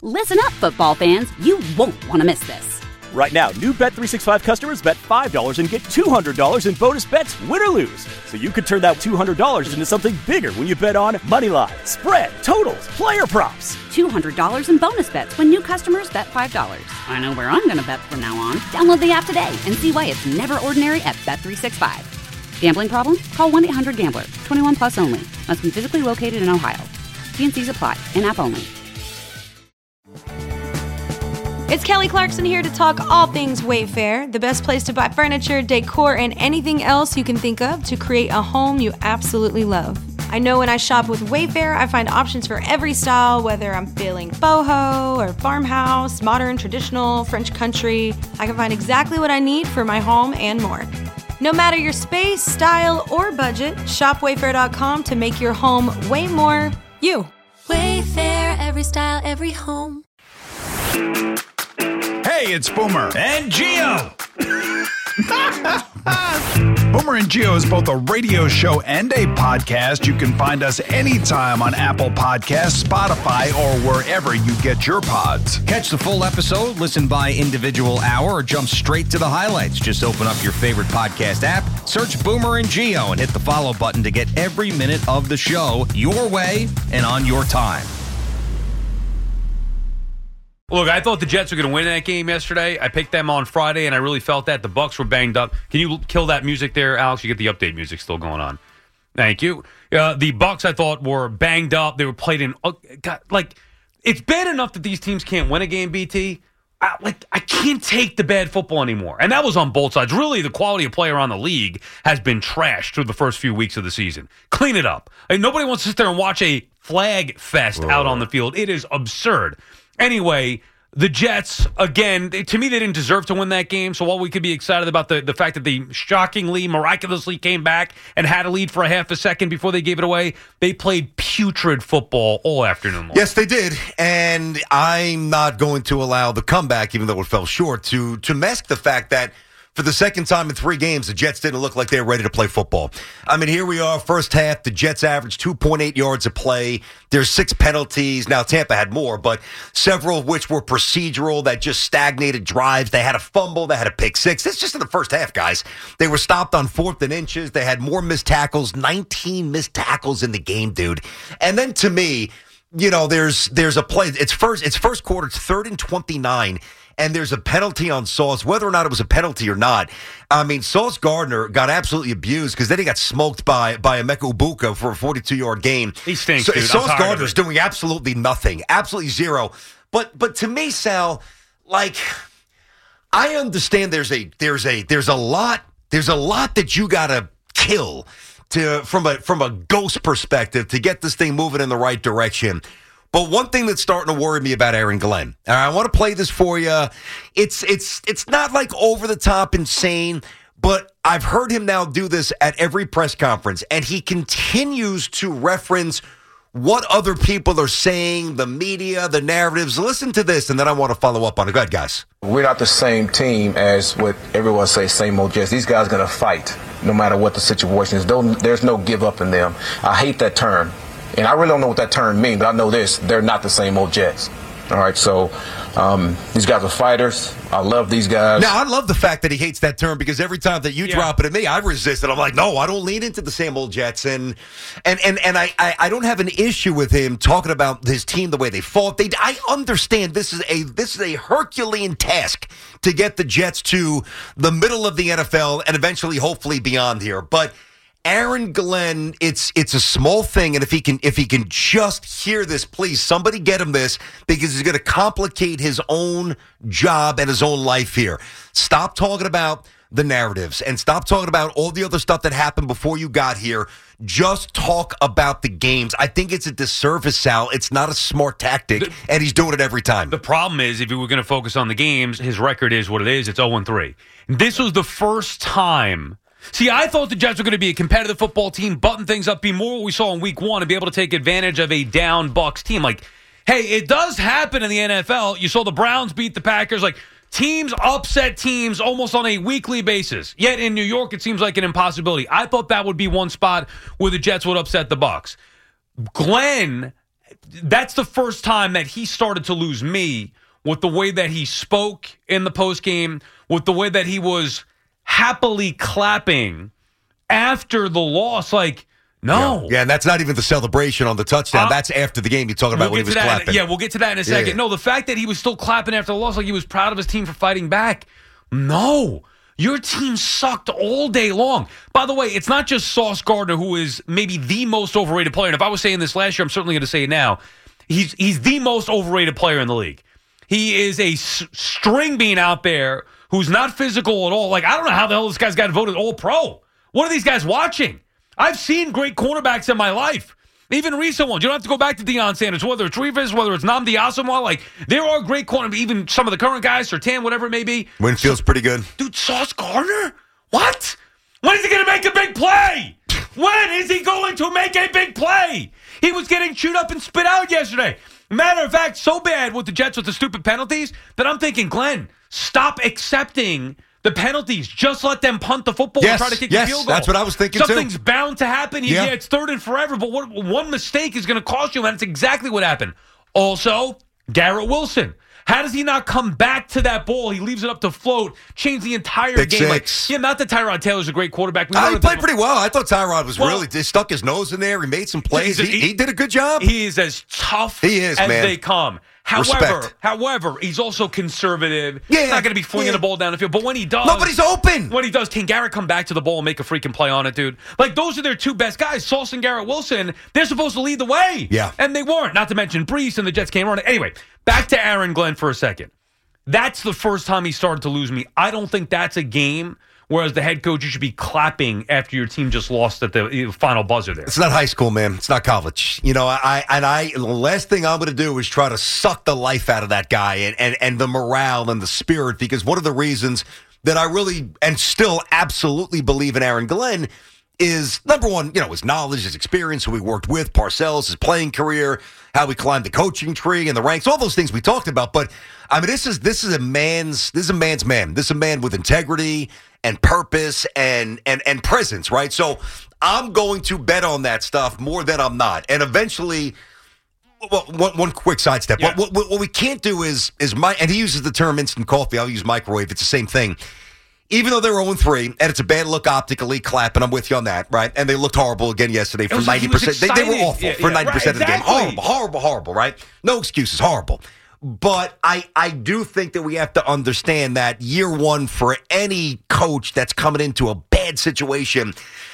Listen up, football fans. You won't want to miss this. Right now, new Bet365 customers bet $5 and get $200 in bonus bets, win or lose. So you could turn that $200 into something bigger when you bet on money line, spread, totals, player props. $200 in bonus bets when new customers bet $5. I know where I'm going to bet from now on. Download the app today and see why it's never ordinary at Bet365. Gambling problem? Call 1-800-GAMBLER. 21 plus only. Must be physically located in Ohio. T&Cs apply. In-app only. It's Kelly Clarkson here to talk all things Wayfair, the best place to buy furniture, decor, and anything else you can think of to create a home you absolutely love. I know when I shop with Wayfair, I find options for every style, whether I'm feeling boho or farmhouse, modern, traditional, French country. I can find exactly what I need for my home and more. No matter your space, style, or budget, shop Wayfair.com to make your home way more you. Wayfair, every style, every home. Hey, it's Boomer and Gio. Boomer and Gio is both a radio show and a podcast. You can find us anytime on Apple Podcasts, Spotify, or wherever you get your pods. Catch the full episode, listen by individual hour, or jump straight to the highlights. Just open up your favorite podcast app, search Boomer and Gio, and hit the follow button to get every minute of the show your way and on your time. Look, I thought the Jets were going to win that game yesterday. I picked them on Friday, and I really felt that. The Bucs were banged up. Can you kill that music there, Alex? You get the update music still going on. Thank you. The Bucs, I thought, were banged up. They were played in it's bad enough that these teams can't win a game, BT. I can't take the bad football anymore. And that was on both sides. Really, the quality of play around the league has been trashed through the first few weeks of the season. Clean it up. Nobody wants to sit there and watch a flag fest out on the field. It is absurd. Anyway, the Jets, again, to me, they didn't deserve to win that game. So while we could be excited about the fact that they shockingly, miraculously came back and had a lead for a half a second before they gave it away, they played putrid football all afternoon. Yes, they did. And I'm not going to allow the comeback, even though it fell short, to mask the fact that for the second time in 3 games, the Jets didn't look like they were ready to play football. I mean, here we are, first half, the Jets averaged 2.8 yards a play. There's 6 penalties. Now, Tampa had more, but several of which were procedural that just stagnated drives. They had a fumble. They had a pick 6. It's just in the first half, guys. They were stopped on 4th and inches. They had more missed tackles, 19 missed tackles in the game, dude. And then to me, there's a play. It's first quarter. It's 3rd and 29. And there's a penalty on Sauce, whether or not it was a penalty or not. I mean, Sauce Gardner got absolutely abused because then he got smoked by Emeka Egbuka for a 42-yard gain. He stinks, so, dude. Sauce Gardner's doing absolutely nothing, absolutely zero. But to me, Sal, I understand there's a lot that you gotta kill from a ghost perspective to get this thing moving in the right direction. But one thing that's starting to worry me about Aaron Glenn, and I want to play this for you. It's not like over the top insane, but I've heard him now do this at every press conference, and he continues to reference what other people are saying, the media, the narratives. Listen to this, and then I want to follow up on it. Go ahead, guys. We're not the same team as what everyone says, same old Jets. These guys are going to fight no matter what the situation is. There's no give up in them. I hate that term. And I really don't know what that term means, but I know this. They're not the same old Jets. All right, so these guys are fighters. I love these guys. Now, I love the fact that he hates that term because every time that you drop it at me, I resist it. I'm like, no, I don't lean into the same old Jets. And I don't have an issue with him talking about his team the way they fought. I understand this is a Herculean task to get the Jets to the middle of the NFL and eventually, hopefully, beyond here. But Aaron Glenn, it's a small thing, and if he can just hear this, please, somebody get him this, because he's going to complicate his own job and his own life here. Stop talking about the narratives and stop talking about all the other stuff that happened before you got here. Just talk about the games. I think it's a disservice, Sal. It's not a smart tactic, and he's doing it every time. The problem is, if you were going to focus on the games, his record is what it is. It's 0-3. This was the first time. See, I thought the Jets were going to be a competitive football team, button things up, be more what we saw in week 1, and be able to take advantage of a down Bucs team. Hey, it does happen in the NFL. You saw the Browns beat the Packers. Teams upset teams almost on a weekly basis. Yet in New York, it seems like an impossibility. I thought that would be one spot where the Jets would upset the Bucs. Glenn that's the first time that he started to lose me with the way that he spoke in the postgame, with the way that he was happily clapping after the loss. Like, no. Yeah, and that's not even the celebration on the touchdown. That's after the game. You're talking about when he was clapping. Yeah, we'll get to that in a second. Yeah. No, the fact that he was still clapping after the loss, like he was proud of his team for fighting back. No. Your team sucked all day long. By the way, it's not just Sauce Gardner, who is maybe the most overrated player. And if I was saying this last year, I'm certainly going to say it now. He's the most overrated player in the league. He is a string bean out there who's not physical at all. Like, I don't know how the hell this guy's got voted All-Pro. What are these guys watching? I've seen great cornerbacks in my life. Even recent ones. You don't have to go back to Deion Sanders, whether it's Revis, whether it's Nnamdi Asomugha. Like, there are great cornerbacks, even some of the current guys, Surtain, whatever it may be. Winfield's pretty good. Dude, Sauce Gardner? What? When is he going to make a big play? When is he going to make a big play? He was getting chewed up and spit out yesterday. Matter of fact, so bad with the Jets with the stupid penalties that I'm thinking, Glenn, stop accepting the penalties. Just let them punt the football and try to kick the field goal. That's what I was thinking, Something's bound to happen. Yeah, it's third and forever, but one mistake is going to cost you, and that's exactly what happened. Also, Garrett Wilson. How does he not come back to that ball? He leaves it up to float, change the entire Big game. six. Like, not that Tyrod Taylor's a great quarterback. He played pretty well. I thought Tyrod was really stuck his nose in there. He made some plays. He did a good job. He is as tough as they come. However, he's also conservative. Yeah, he's not going to be flinging the ball down the field. But when he does, nobody's open. When he does, can Garrett come back to the ball and make a freaking play on it, dude? Like, those are their two best guys, Sauce and Garrett Wilson. They're supposed to lead the way. Yeah. And they weren't. Not to mention Brees, and the Jets can't run it. Anyway, back to Aaron Glenn for a second. That's the first time he started to lose me. I don't think that's a game where, as the head coach, you should be clapping after your team just lost at the final buzzer there. It's not high school, man. It's not college. You know, the last thing I'm going to do is try to suck the life out of that guy and the morale and the spirit, because one of the reasons that I really and still absolutely believe in Aaron Glenn is, number one, you know, his knowledge, his experience, who he worked with, Parcells, his playing career, how he climbed the coaching tree and the ranks, all those things we talked about. But I mean, this is a man's man. This is a man with integrity and purpose and presence, right? So I'm going to bet on that stuff more than I'm not. And eventually, well, one quick sidestep. Yeah. What we can't do is and he uses the term instant coffee. I'll use microwave. It's the same thing. Even though they were 0-3, and it's a bad look optically, clapping, I'm with you on that, right? And they looked horrible again yesterday for 90%. They were awful for 90% of the game. Horrible, right? No excuses, horrible. But I do think that we have to understand that year one for any coach that's coming into a bad situation,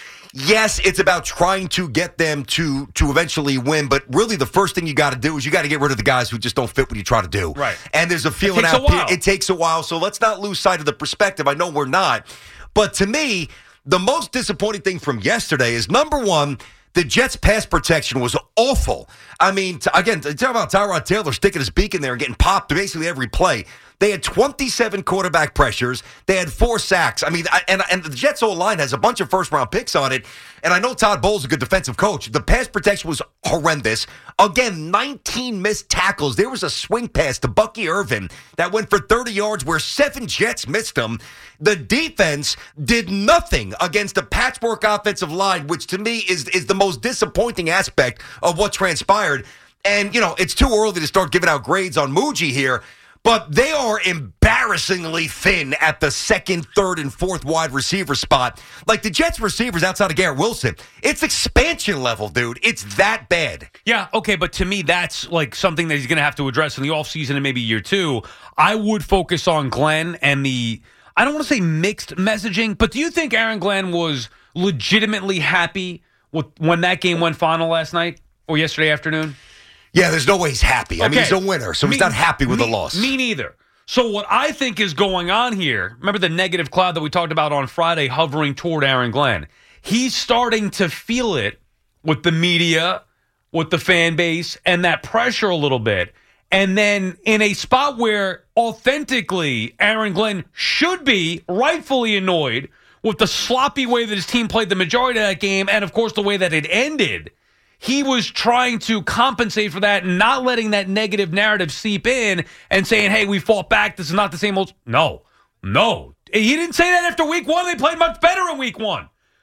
yes, it's about trying to get them to eventually win, but really the first thing you got to do is you got to get rid of the guys who just don't fit what you try to do. Right. And there's a feeling out here. It takes a while, so let's not lose sight of the perspective. I know we're not. But to me, the most disappointing thing from yesterday is, number one, the Jets' pass protection was awful. I mean, again, talk about Tyrod Taylor sticking his beak in there and getting popped basically every play. They had 27 quarterback pressures. They had 4 sacks. I mean, and the Jets' O-line has a bunch of first-round picks on it. And I know Todd Bowles is a good defensive coach. The pass protection was horrendous. Again, 19 missed tackles. There was a swing pass to Bucky Irvin that went for 30 yards where 7 Jets missed them. The defense did nothing against a patchwork offensive line, which to me is the most disappointing aspect of what transpired. And, you know, it's too early to start giving out grades on Muji here, but they are embarrassingly thin at the second, third, and fourth wide receiver spot. Like the Jets receivers outside of Garrett Wilson, it's expansion level, dude. It's that bad. Yeah, okay, but to me, that's like something that he's going to have to address in the offseason and maybe year two. I would focus on Glenn and I don't want to say mixed messaging, but do you think Aaron Glenn was legitimately happy when that game went final last night or yesterday afternoon? Yeah, there's no way he's happy. Okay. I mean, he's a winner, so he's not happy with the loss. Me neither. So what I think is going on here, remember the negative cloud that we talked about on Friday hovering toward Aaron Glenn? He's starting to feel it with the media, with the fan base, and that pressure a little bit. And then in a spot where authentically Aaron Glenn should be rightfully annoyed with the sloppy way that his team played the majority of that game and, of course, the way that it ended, he was trying to compensate for that and not letting that negative narrative seep in and saying, hey, we fought back. This is not the same old. No. He didn't say that after week one. They played much better in week one.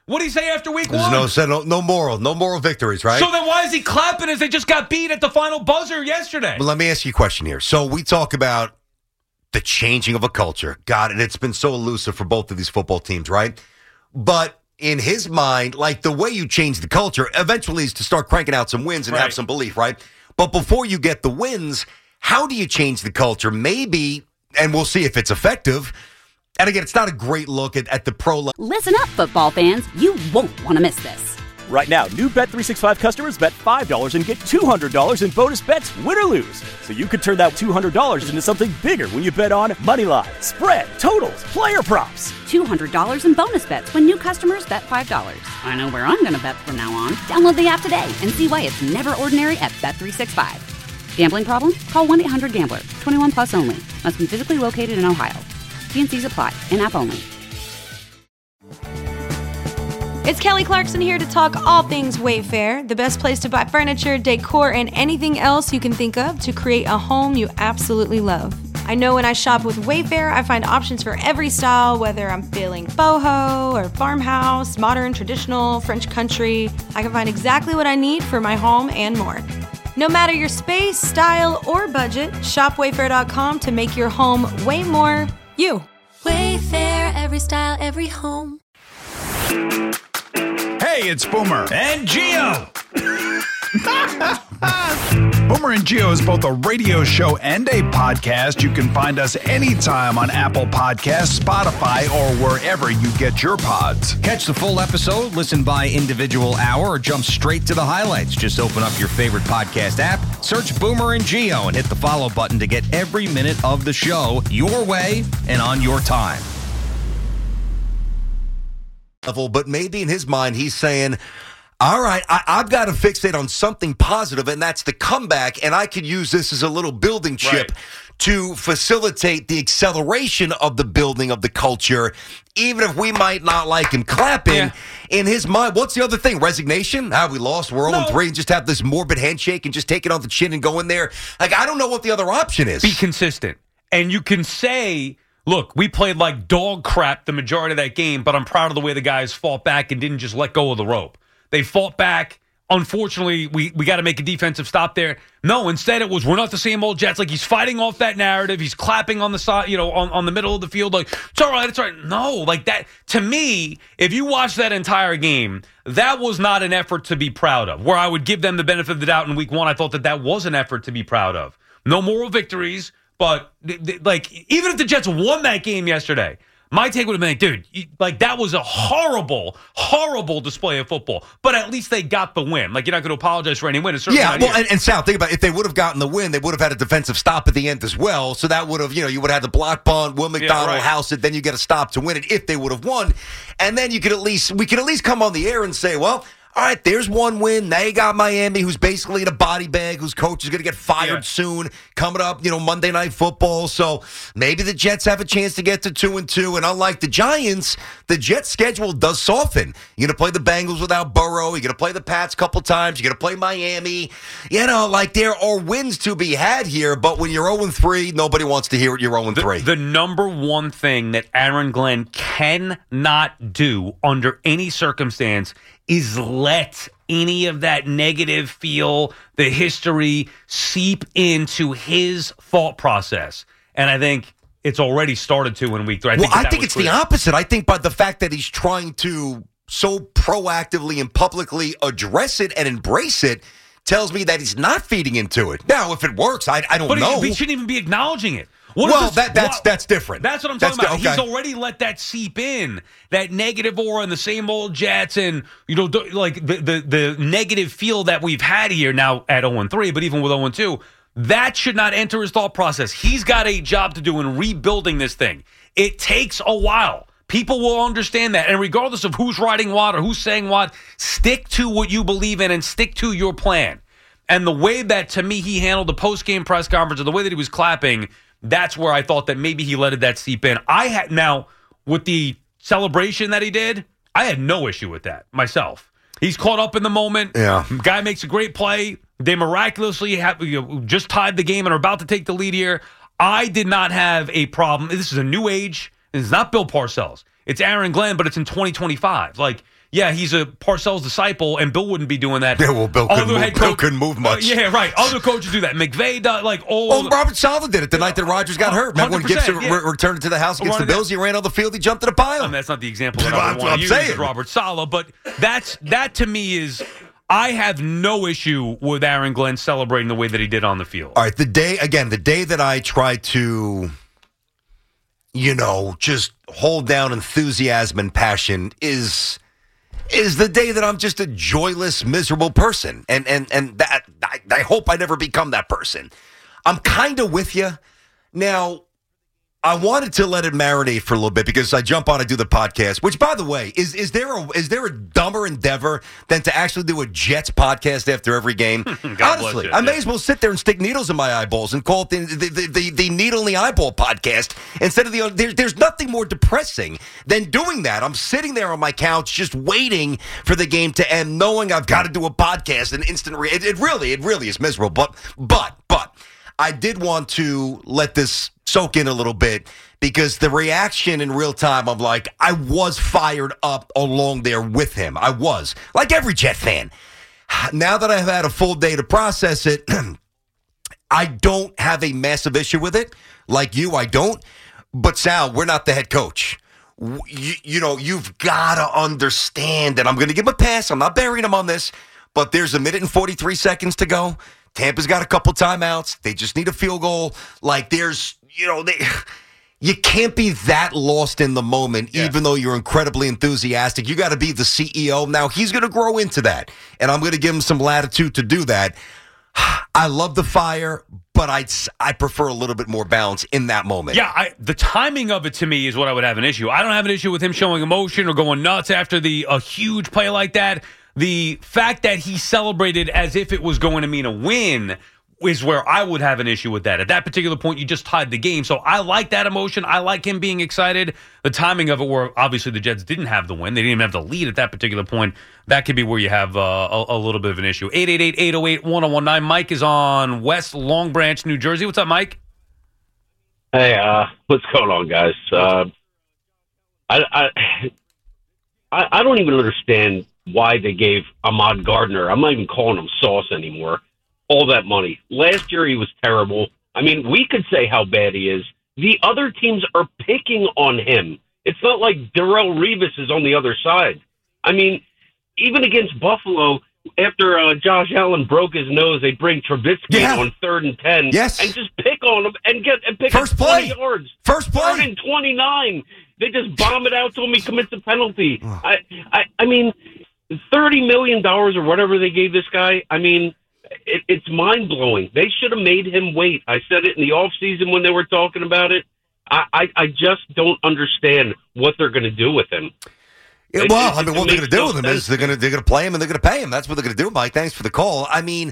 What did he say after week There's one? no moral victories, right? So then why is he clapping as they just got beat at the final buzzer yesterday? But let me ask you a question here. So we talk about the changing of a culture. God, and it's been so elusive for both of these football teams, right? But in his mind, like the way you change the culture eventually is to start cranking out some wins and have some belief, right? But before you get the wins, how do you change the culture? Maybe, and we'll see if it's effective. And again, it's not a great look at the pro level. Listen up, football fans. You won't want to miss this. Right now, new Bet365 customers bet $5 and get $200 in bonus bets, win or lose. So you could turn that $200 into something bigger when you bet on moneyline, spread, totals, player props. $200 in bonus bets when new customers bet $5. I know where I'm going to bet from now on. Download the app today and see why it's never ordinary at Bet365. Gambling problem? Call 1-800-GAMBLER. 21 plus only. Must be physically located in Ohio. T&Cs apply. In-app only. It's Kelly Clarkson here to talk all things Wayfair, the best place to buy furniture, decor, and anything else you can think of to create a home you absolutely love. I know when I shop with Wayfair, I find options for every style, whether I'm feeling boho or farmhouse, modern, traditional, French country. I can find exactly what I need for my home and more. No matter your space, style, or budget, shop Wayfair.com to make your home way more you. Wayfair, every style, every home. Hey, it's Boomer. And Gio. Boomer and Gio is both a radio show and a podcast. You can find us anytime on Apple Podcasts, Spotify, or wherever you get your pods. Catch the full episode, listen by individual hour, or jump straight to the highlights. Just open up your favorite podcast app, search Boomer and Gio, and hit the follow button to get every minute of the show your way and on your time. But maybe in his mind, he's saying, all right, I've got to fixate on something positive, and that's the comeback, and I could use this as a little building chip to facilitate the acceleration of the building of the culture, even if we might not like him clapping. Yeah. In his mind, what's the other thing? Resignation? We lost, we're 0-3, and just have this morbid handshake and just take it on the chin and go in there? Like, I don't know what the other option is. Be consistent. And you can say, look, we played like dog crap the majority of that game, but I'm proud of the way the guys fought back and didn't just let go of the rope. They fought back. Unfortunately, we got to make a defensive stop there. No, instead it was, we're not the same old Jets. Like, he's fighting off that narrative. He's clapping on the side, on the middle of the field. Like, it's all right, it's all right. No, like that. To me, if you watch that entire game, that was not an effort to be proud of. Where I would give them the benefit of the doubt in week one, I thought that was an effort to be proud of. No moral victories, but like, even if the Jets won that game yesterday, my take would have been, dude, like, that was a horrible, horrible display of football. But at least they got the win. Like, you're not going to apologize for any win. It's certainly and Sal, think about it. If they would have gotten the win, they would have had a defensive stop at the end as well. So that would have, you would have had the block punt, Will McDonald house it, then you get a stop to win it if they would have won. And then we could at least come on the air and say, well, all right, there's one win. Now you got Miami, who's basically in a body bag, whose coach is going to get fired soon, coming up, Monday Night Football. So maybe the Jets have a chance to get to 2-2. And unlike the Giants, the Jets' schedule does soften. You're going to play the Bengals without Burrow. You're going to play the Pats a couple times. You're going to play Miami. Like, there are wins to be had here. But when you're 0-3, nobody wants to hear it. You're 0-3. The number one thing that Aaron Glenn cannot do under any circumstance is let any of that negative feel, the history, seep into his thought process. And I think it's already started to in week 3. I think it's the opposite. I think by the fact that he's trying to so proactively and publicly address it and embrace it tells me that he's not feeding into it. Now, if it works, I don't know. But he shouldn't even be acknowledging it. That's different. That's what I'm talking about. Okay. He's already let that seep in, that negative aura and the same old Jets and, like the negative feel that we've had here now at 0-3, but even with 0-2, that should not enter his thought process. He's got a job to do in rebuilding this thing. It takes a while. People will understand that. And regardless of who's writing what or who's saying what, stick to what you believe in and stick to your plan. And the way that, to me, he handled the post-game press conference and the way that he was clapping, that's where I thought that maybe he let that seep in. Now, with the celebration that he did, I had no issue with that myself. He's caught up in the moment. Yeah. Guy makes a great play. They miraculously just tied the game and are about to take the lead here. I did not have a problem. This is a new age. This is not Bill Parcells. It's Aaron Glenn, but it's in 2025. Like, yeah, he's a Parcells disciple, and Bill wouldn't be doing that. Yeah, well, Bill couldn't move much. Yeah, right. Other coaches do that. McVay does, Robert Saleh did it the night that Rodgers got hurt. Remember when Gibson returned to the house against the Bills? He ran on the field. He jumped to the pile. I mean, that's not the example that I would want to use as Robert Saleh, but that to me is. I have no issue with Aaron Glenn celebrating the way that he did on the field. All right, the day that I tried to, just hold down enthusiasm and passion is the day that I'm just a joyless, miserable person. And that I hope I never become that person. I'm kind of with you. Now, I wanted to let it marinate for a little bit because I jump on and do the podcast, which, by the way, is there a dumber endeavor than to actually do a Jets podcast after every game? Honestly, I may as well sit there and stick needles in my eyeballs and call it the Needle in the Eyeball podcast instead of there's nothing more depressing than doing that. I'm sitting there on my couch just waiting for the game to end, knowing I've got to do a podcast and it really is miserable. But I did want to let this soak in a little bit because the reaction in real time, I'm like, I was fired up along there with him. I was, like every Jet fan. Now that I've had a full day to process it, I don't have a massive issue with it. Like you, I don't. But Sal, we're not the head coach. You've got to understand, and I'm going to give him a pass. I'm not burying him on this, but there's 1 minute and 43 seconds to go. Tampa's got a couple timeouts. They just need a field goal. Like you can't be that lost in the moment, even though you're incredibly enthusiastic. You got to be the CEO. Now, he's going to grow into that, and I'm going to give him some latitude to do that. I love the fire, but I prefer a little bit more balance in that moment. Yeah, the timing of it to me is what I would have an issue. I don't have an issue with him showing emotion or going nuts after a huge play like that. The fact that he celebrated as if it was going to mean a win is where I would have an issue with that. At that particular point, you just tied the game. So I like that emotion. I like him being excited. The timing of it, where obviously the Jets didn't have the win. They didn't even have the lead at that particular point. That could be where you have a little bit of an issue. 888-808-1019. Mike is on West Long Branch, New Jersey. What's up, Mike? Hey, what's going on, guys? I don't even understand why they gave Ahmad Gardner, I'm not even calling him Sauce anymore, all that money. Last year he was terrible. I mean, we could say how bad he is. The other teams are picking on him. It's not like Darrelle Revis is on the other side. I mean, even against Buffalo, after Josh Allen broke his nose, they bring Trubisky on 3rd and 10 and just pick on him and pick First up play. 20 yards. First play. 3rd and 29. They just bomb it out to him. He commits a penalty. I mean, $30 million or whatever they gave this guy, I mean, it's mind-blowing. They should have made him wait. I said it in the offseason when they were talking about it. I just don't understand what they're going to do with him. Yeah, well, what they're going to do with him is they're going to play him and they're going to pay him. That's what they're going to do, Mike. Thanks for the call. I mean,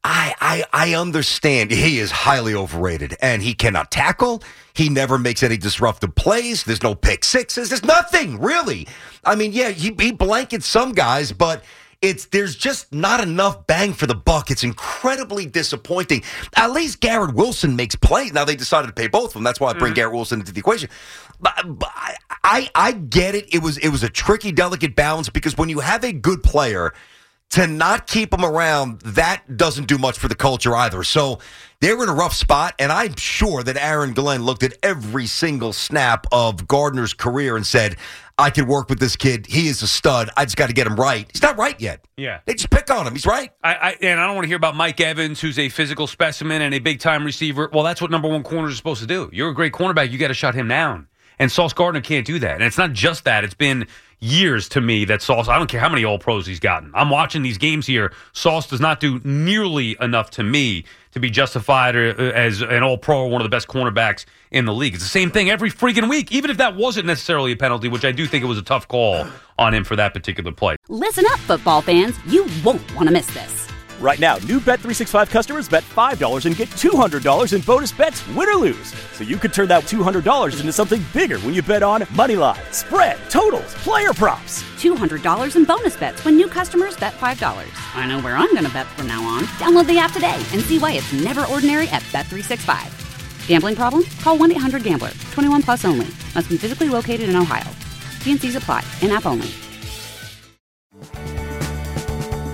I understand he is highly overrated and he cannot tackle. He never makes any disruptive plays. There's no pick sixes. There's nothing, really. I mean, yeah, he blankets some guys, but there's just not enough bang for the buck. It's incredibly disappointing. At least Garrett Wilson makes plays. Now, they decided to pay both of them. That's why I bring Garrett Wilson into the equation. But I get it. It was a tricky, delicate balance because when you have a good player, to not keep him around, that doesn't do much for the culture either. So they were in a rough spot, and I'm sure that Aaron Glenn looked at every single snap of Gardner's career and said, I can work with this kid. He is a stud. I just got to get him right. He's not right yet. Yeah. They just pick on him. He's right. And I don't want to hear about Mike Evans, who's a physical specimen and a big-time receiver. Well, that's what number one corners are supposed to do. You're a great cornerback. You got to shut him down. And Sauce Gardner can't do that. And it's not just that. It's been years to me that Sauce, I don't care how many All-Pros he's gotten. I'm watching these games here. Sauce does not do nearly enough to me to be justified as an All-Pro or one of the best cornerbacks in the league. It's the same thing every freaking week, even if that wasn't necessarily a penalty, which I do think it was a tough call on him for that particular play. Listen up, football fans. You won't want to miss this. Right now, new Bet365 customers bet $5 and get $200 in bonus bets, win or lose. So you could turn that $200 into something bigger when you bet on Moneyline, spread, totals, player props. $200 in bonus bets when new customers bet $5. I know where I'm going to bet from now on. Download the app today and see why it's never ordinary at Bet365. Gambling problem? Call 1-800-GAMBLER. 21 plus only. Must be physically located in Ohio. T&Cs apply. In-app only.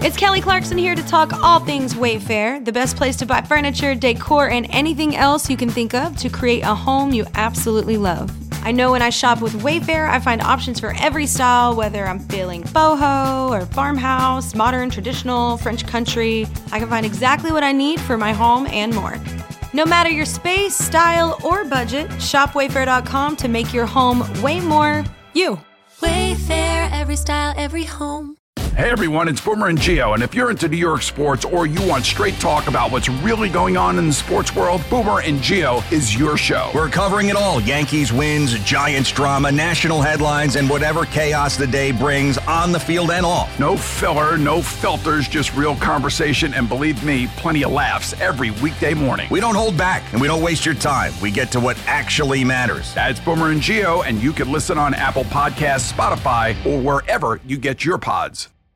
It's Kelly Clarkson here to talk all things Wayfair, the best place to buy furniture, decor, and anything else you can think of to create a home you absolutely love. I know when I shop with Wayfair, I find options for every style, whether I'm feeling boho or farmhouse, modern, traditional, French country. I can find exactly what I need for my home and more. No matter your space, style, or budget, shop Wayfair.com to make your home way more you. Wayfair, every style, every home. Hey everyone, it's Boomer and Gio, and if you're into New York sports or you want straight talk about what's really going on in the sports world, Boomer and Gio is your show. We're covering it all. Yankees wins, Giants drama, national headlines, and whatever chaos the day brings on the field and off. No filler, no filters, just real conversation, and believe me, plenty of laughs every weekday morning. We don't hold back, and we don't waste your time. We get to what actually matters. That's Boomer and Gio, and you can listen on Apple Podcasts, Spotify, or wherever you get your pods.